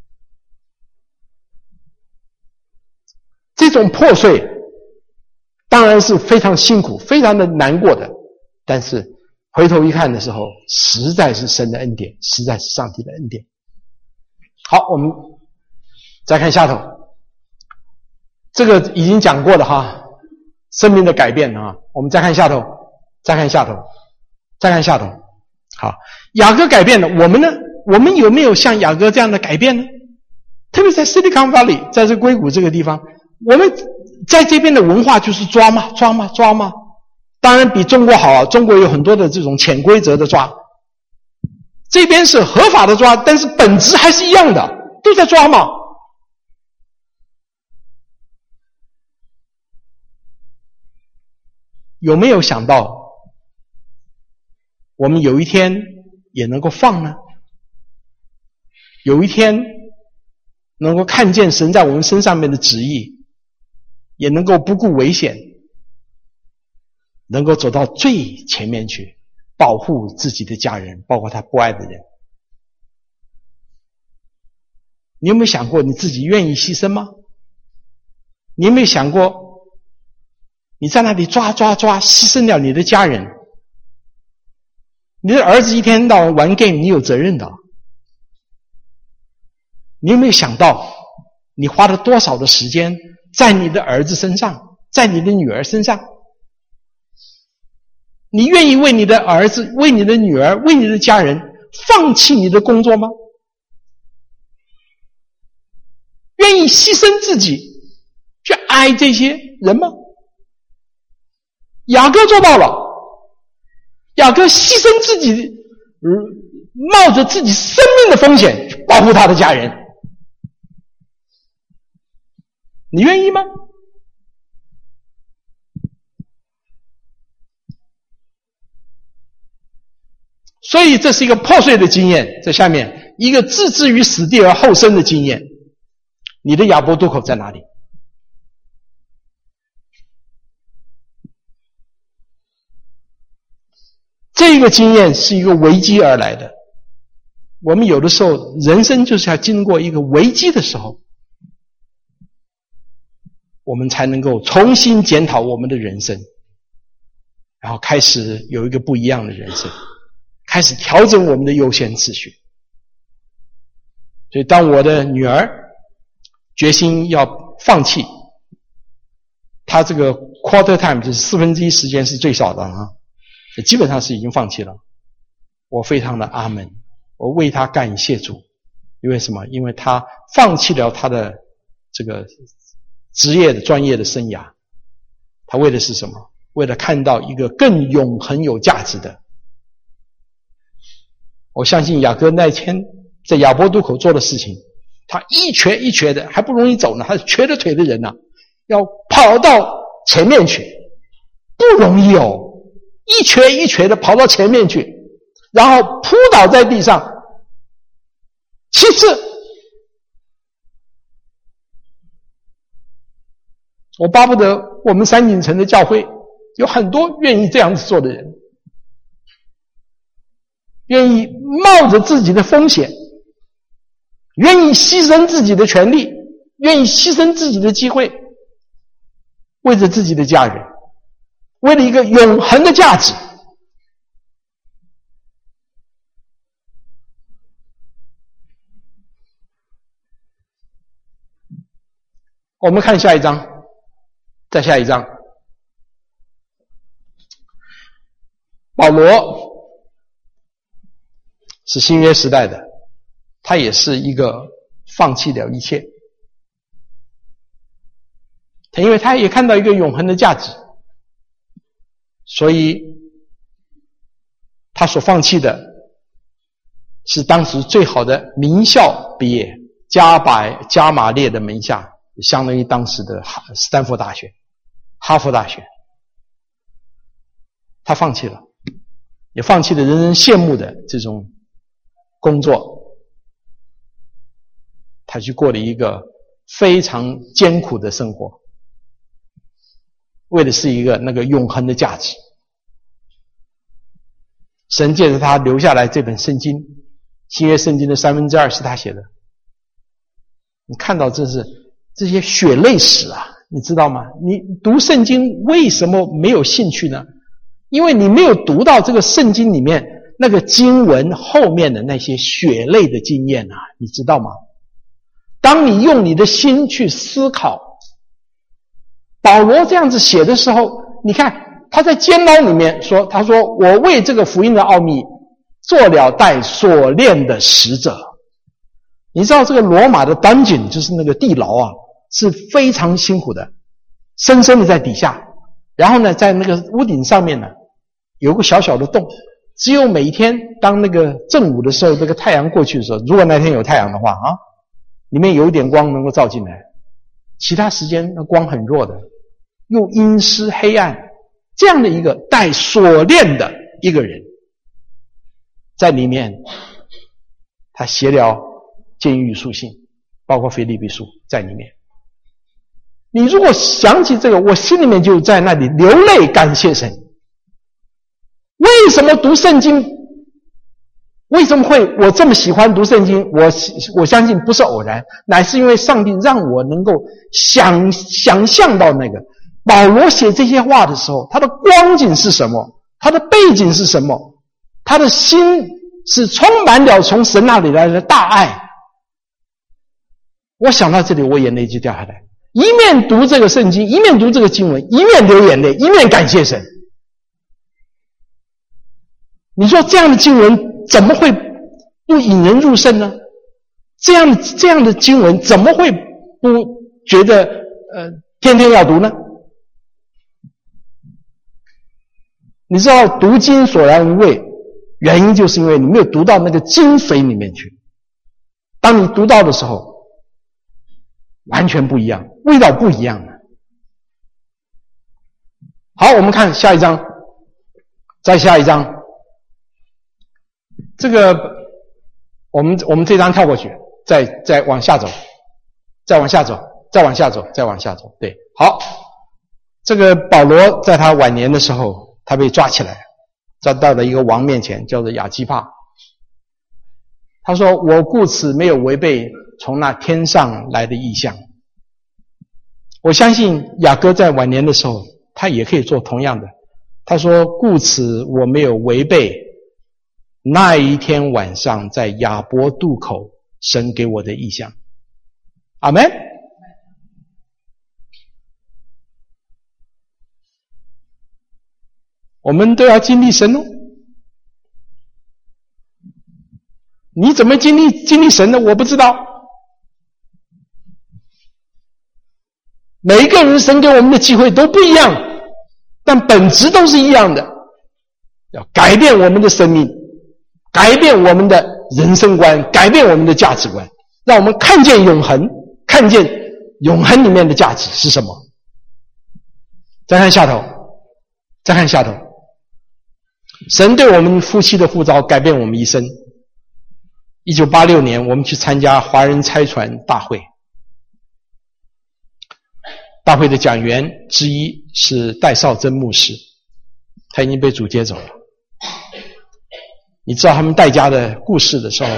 这种破碎当然是非常辛苦，非常的难过的，但是回头一看的时候，实在是神的恩典，实在是上帝的恩典。好，我们再看下头，这个已经讲过了哈，生命的改变啊，我们再看下头，再看下头，再看下头。好，雅各改变了，我们呢？我们有没有像雅各这样的改变呢？特别在 Silicon Valley， 在这硅谷这个地方，我们在这边的文化就是抓嘛，抓嘛，抓嘛。当然比中国好啊，中国有很多的这种潜规则的抓，这边是合法的抓，但是本质还是一样的，都在抓嘛。有没有想到，我们有一天也能够放呢？有一天能够看见神在我们身上面的旨意，也能够不顾危险，能够走到最前面去，保护自己的家人，包括他不爱的人。你有没有想过你自己愿意牺牲吗？你有没有想过你在那里抓，牺牲掉你的家人？你的儿子一天到晚玩 game， 你有责任的。你有没有想到你花了多少的时间在你的儿子身上，在你的女儿身上？你愿意为你的儿子，为你的女儿，为你的家人放弃你的工作吗？愿意牺牲自己去爱这些人吗？雅各做到了，雅各牺牲自己，冒着自己生命的风险去保护他的家人。你愿意吗？所以这是一个破碎的经验，在下面一个置之于死地而后生的经验。你的亚伯渡口在哪里？这个经验是一个危机而来的。我们有的时候人生就是要经过一个危机的时候，我们才能够重新检讨我们的人生，然后开始有一个不一样的人生，开始调整我们的优先次序。所以当我的女儿决心要放弃，她这个 quarter time 就是1/4时间是最少的啊，基本上是已经放弃了。我非常的阿们，我为她感谢主。因为什么？因为她放弃了她的这个职业的专业的生涯，她为的是什么？为了看到一个更永恒有价值的。我相信雅各那天在亚伯渡口做的事情，他一瘸一瘸的，还不容易走呢，他是瘸着腿的人呢，要跑到前面去，不容易哦，一瘸一瘸的跑到前面去，然后扑倒在地上7次。我巴不得我们三井城的教会有很多愿意这样子做的人，愿意冒着自己的风险，愿意牺牲自己的权利，愿意牺牲自己的机会，为着自己的家人，为了一个永恒的价值。我们看下一章，再下一章。保罗是新约时代的，他也是一个放弃了一切，因为他也看到一个永恒的价值，所以他所放弃的是当时最好的名校毕业，加马列的门下，相当于当时的斯坦福大学、哈佛大学，他放弃了，也放弃了人人羡慕的这种工作，他去过了一个非常艰苦的生活，为的是一个那个永恒的价值。神借着他留下来这本圣经，新约圣经的2/3是他写的。你看到这些血泪史啊， 你知道吗？你读圣经为什么没有兴趣呢？因为你没有读到这个圣经里面那个经文后面的那些血泪的经验啊，你知道吗？当你用你的心去思考，保罗这样子写的时候，你看他在监牢里面说，他说我为这个福音的奥秘做了带锁链的使者。你知道这个罗马的 dungeon 就是那个地牢啊，是非常辛苦的，深深的在底下，然后呢在那个屋顶上面呢有个小小的洞，只有每一天当那个正午的时候，这个太阳过去的时候，如果那天有太阳的话啊，里面有一点光能够照进来，其他时间那光很弱的，又阴湿黑暗，这样的一个带锁链的一个人，在里面他写了监狱书信，包括腓立比书在里面。你如果想起这个，我心里面就在那里流泪感谢神。为什么读圣经？为什么会我这么喜欢读圣经？我相信不是偶然，乃是因为上帝让我能够想象到那个保罗写这些话的时候，他的光景是什么，他的背景是什么，他的心是充满了从神那里来的大爱。我想到这里，我眼泪就掉下来，一面读这个圣经，一面读这个经文，一面流眼泪，一面感谢神。你说这样的经文怎么会不引人入胜呢？这样的经文怎么会不觉得天天要读呢？你知道读经索然无味，原因就是因为你没有读到那个精髓里面去。当你读到的时候，完全不一样，味道不一样了。好，我们看下一章，再下一章。这个我们这张跳过去，再往下走，再往下走，再往下走，再往下走。对，好，这个保罗在他晚年的时候，他被抓起来，抓到了一个王面前，叫做亚基帕。他说：“我故此没有违背从那天上来的意象。”我相信雅各在晚年的时候，他也可以做同样的。他说：“故此我没有违背那一天晚上在雅博渡口神给我的意象。”阿们。我们都要经历神哦。你怎么经历神呢？我不知道。每一个人神给我们的机会都不一样，但本质都是一样的，要改变我们的生命，改变我们的人生观，改变我们的价值观，让我们看见永恒，看见永恒里面的价值是什么。再看下头，再看下头，神对我们夫妻的呼召改变我们一生。1986年我们去参加华人差传大会，大会的讲员之一是戴绍珍牧师，他已经被主接走了。你知道他们戴家的故事的时候，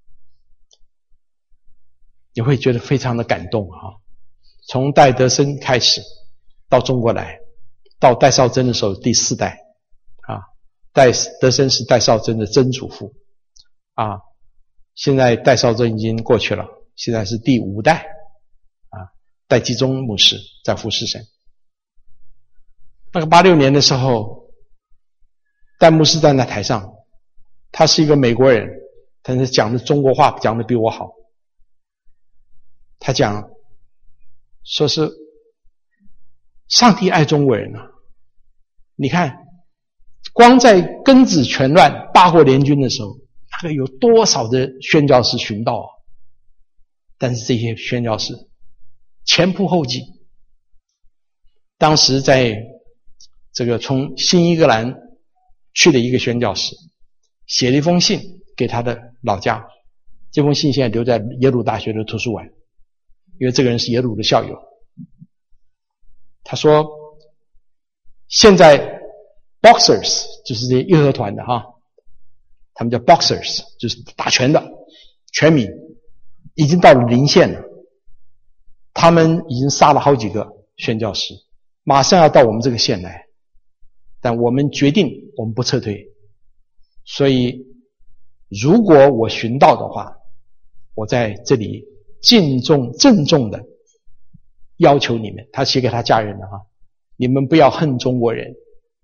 你会觉得非常的感动啊！从戴德生开始到中国来，到戴绍珍的时候第4代啊，戴德生是戴绍珍的曾祖父啊，现在戴绍珍已经过去了，现在是第5代啊，戴基宗牧师在服侍神。那个86年的时候，戴牧师站在台上，他是一个美国人，但是讲的中国话讲的比我好。他讲说是上帝爱中国人啊！你看，光在庚子拳乱八国联军的时候，那个有多少的宣教士殉道啊！但是这些宣教士前仆后继。当时在这个从新英格兰去的一个宣教士，写了一封信给他的老家，这封信现在留在耶鲁大学的图书馆，因为这个人是耶鲁的校友。他说现在 boxers 就是这些义和团的哈，他们叫 boxers 就是打拳的拳迷已经到了临线了，他们已经杀了好几个， 宣教士，马上要到我们这个县来，但我们决定我们不撤退。所以如果我寻到的话，我在这里郑重的要求你们，他写给他家人的你们不要恨中国人，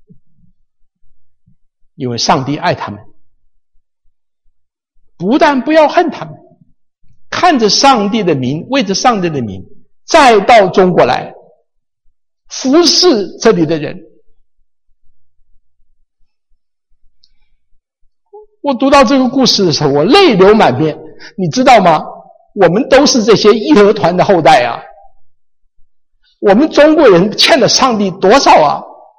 因为上帝爱他们。不但不要恨他们，看着上帝的名，为着上帝的名，再到中国来服侍这里的人。我读到这个故事的时候，我泪流满面。你知道吗？我们都是这些义和团的后代啊！我们中国人欠了上帝多少啊？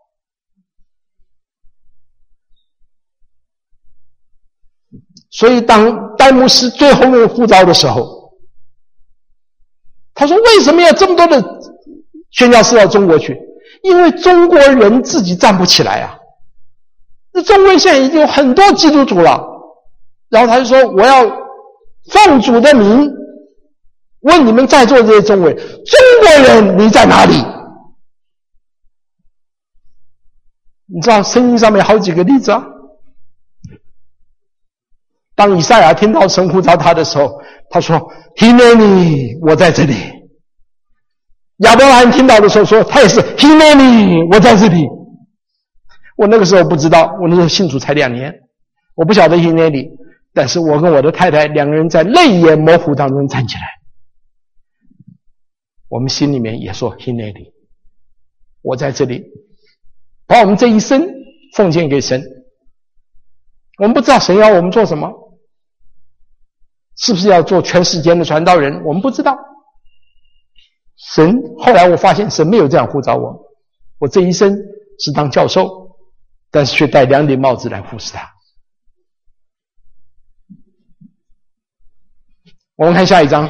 所以当戴牧师最后那个呼召的时候，他说为什么要这么多的宣教士到中国去？因为中国人自己站不起来啊！那中国人现在已经有很多基督徒了，然后他就说我要奉主的名问你们在座这些中国人，中国人你在哪里？你知道圣经上面好几个例子啊。当以赛亚听到神呼召他的时候，他说 Hineni 我在这里。亚伯拉罕听到的时候说，他也是 Hineni 我在这里。我那个时候不知道，我那时候信主才2年，我不晓得 Hineni， 但是我跟我的太太两个人在泪眼模糊当中站起来，我们心里面也说 Hineni 我在这里，把我们这一生奉献给神。我们不知道神要我们做什么，是不是要做全世界的传道人，我们不知道。神后来我发现神没有这样呼召我，我这一生是当教授，但是却戴2顶帽子来服侍他。我们看下一章，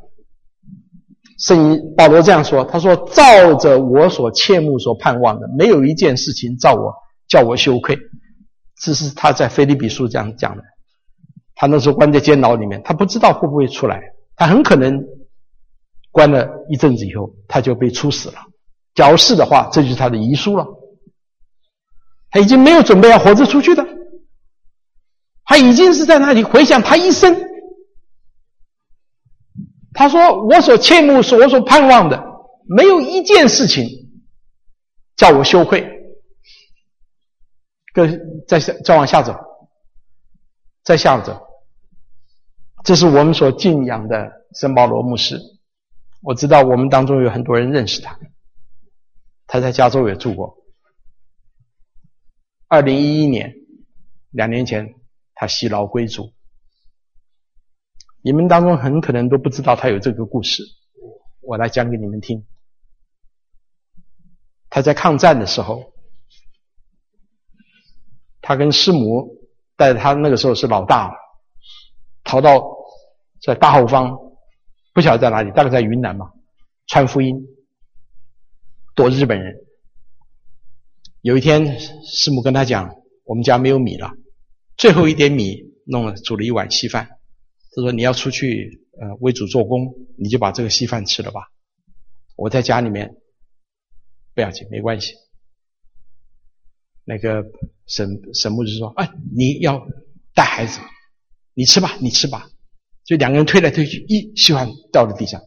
圣保罗这样说，他说照着我所切慕所盼望的，没有一件事情叫我羞愧。这是他在腓立比书这样讲的。他那时候关在监牢里面，他不知道会不会出来，他很可能关了一阵子以后他就被处死了。假如是的话，这就是他的遗书了。他已经没有准备要活着出去的，他已经是在那里回想他一生。他说我所切慕我所盼望的，没有一件事情叫我羞愧。再往下走，再下走，这是我们所敬仰的圣保罗牧师。我知道我们当中有很多人认识他，他在加州也住过。2011年2年前他袭牢归主，你们当中很可能都不知道他有这个故事，我来讲给你们听。他在抗战的时候，他跟师母带着他，那个时候是老大，逃到在大后方，不晓得在哪里，大概在云南吧，传福音，躲日本人。有一天师母跟他讲，我们家没有米了，最后一点米煮了一碗稀饭，他说你要出去为主做工，你就把这个稀饭吃了吧，我在家里面不要紧，没关系。那个沈牧师说，你要带孩子，你吃吧，你吃吧。就2个人推来推去，稀饭掉了地上。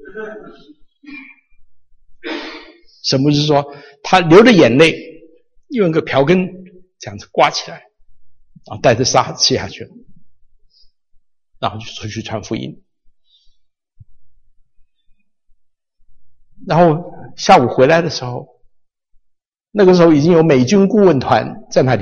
沈牧师说，他流着眼泪，用一个瓢根这样子刮起来，然后带着沙吃下去了，然后就出去传福音。然后下午回来的时候，那个时候已经有美军顾问团在那里，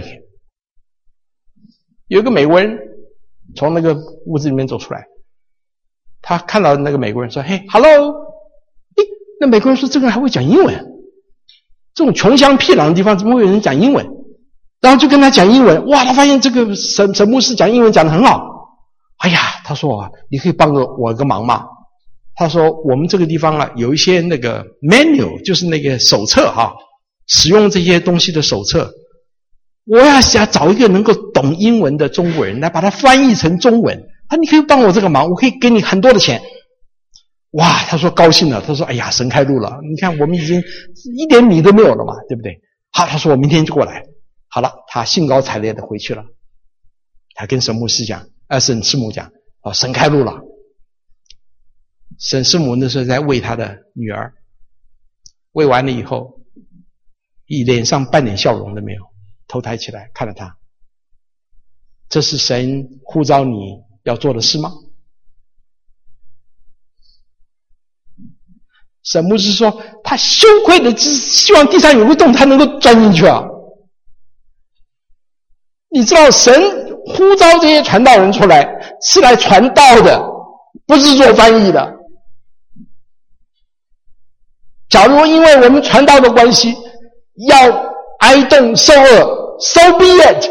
有一个美国人从那个屋子里面走出来，他看到那个美国人说，嘿 hello， 那美国人说这个人还会讲英文，这种穷乡僻壤的地方怎么会有人讲英文？然后就跟他讲英文，哇，他发现这个沈牧师讲英文讲得很好。哎呀，他说你可以帮我一个忙吗？他说我们这个地方有一些那个 menu， 就是那个手册使用这些东西的手册，我要想找一个能够懂英文的中国人来把它翻译成中文。你可以帮我这个忙，我可以给你很多的钱。 哇，他说高兴了，他说哎呀，神开路了，你看我们已经一点米都没有了嘛，对不对？好，他说我明天就过来。好了，他兴高采烈的回去了。他跟沈牧师讲，沈师母讲，神开路了。沈师母那时候在喂他的女儿，喂完了以后，脸上半点笑容都没有，头抬起来看了他。这是神呼召你要做的事吗？沈牧师说，他羞愧的只希望地上有个洞，他能够钻进去啊。你知道神呼召这些传道人出来是来传道的，不是做翻译的。假如因为我们传道的关系要挨冻受饿 ，so be it。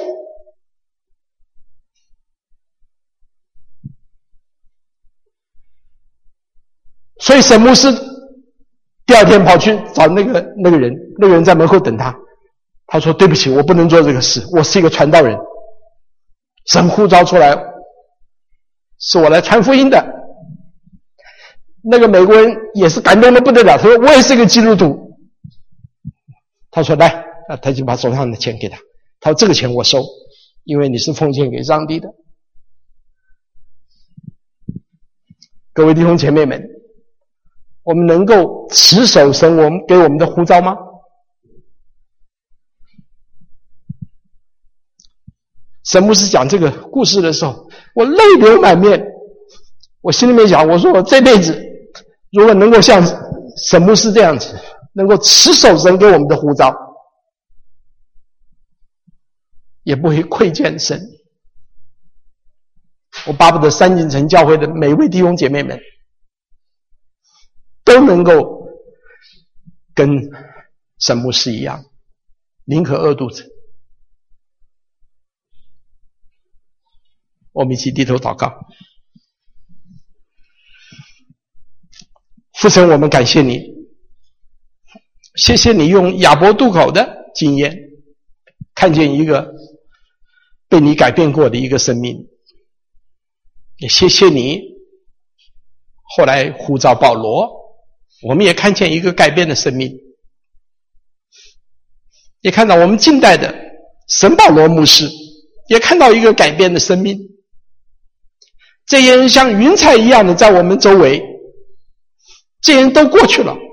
所以沈牧师第二天跑去找那个人，那个人在门口等他。他说：“对不起，我不能做这个事，我是一个传道人，神呼召出来，是我来传福音的。”那个美国人也是感动的不得了，他说：“我也是个基督徒。”他说：“来，他就把手上的钱给他，他说：“这个钱我收，因为你是奉献给上帝的。”各位弟兄姐妹们，我们能够持守神我们给我们的呼召吗？沈牧师讲这个故事的时候，我泪流满面。我心里面想，我说我这辈子如果能够像沈牧师这样子，能够持守神给我们的呼召，也不会亏欠神。我巴不得三井城教会的每一位弟兄姐妹们都能够跟沈牧师一样，宁可饿肚子。我们一起低头祷告。父神，我们感谢你，谢谢你用亚伯渡口的经验看见一个被你改变过的一个生命，也谢谢你后来呼召保罗，我们也看见一个改变的生命，也看到我们近代的沈保罗牧师也看到一个改变的生命。这些人像云彩一样的在我们周围，这些人都过去了，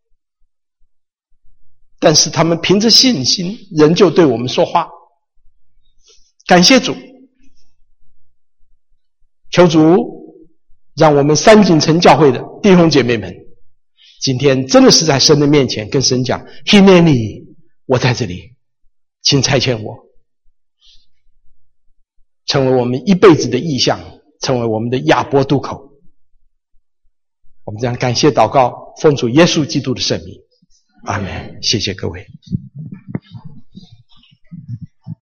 但是他们凭着信心仍旧对我们说话。感谢主，求主让我们三井城教会的弟兄姐妹们今天真的是在神的面前跟神讲， Hineni， 我在这里，请差遣我，成为我们一辈子的意向，成为我们的亚伯渡口。我们这样感谢祷告，奉主耶稣基督的圣名，阿们。谢谢各位。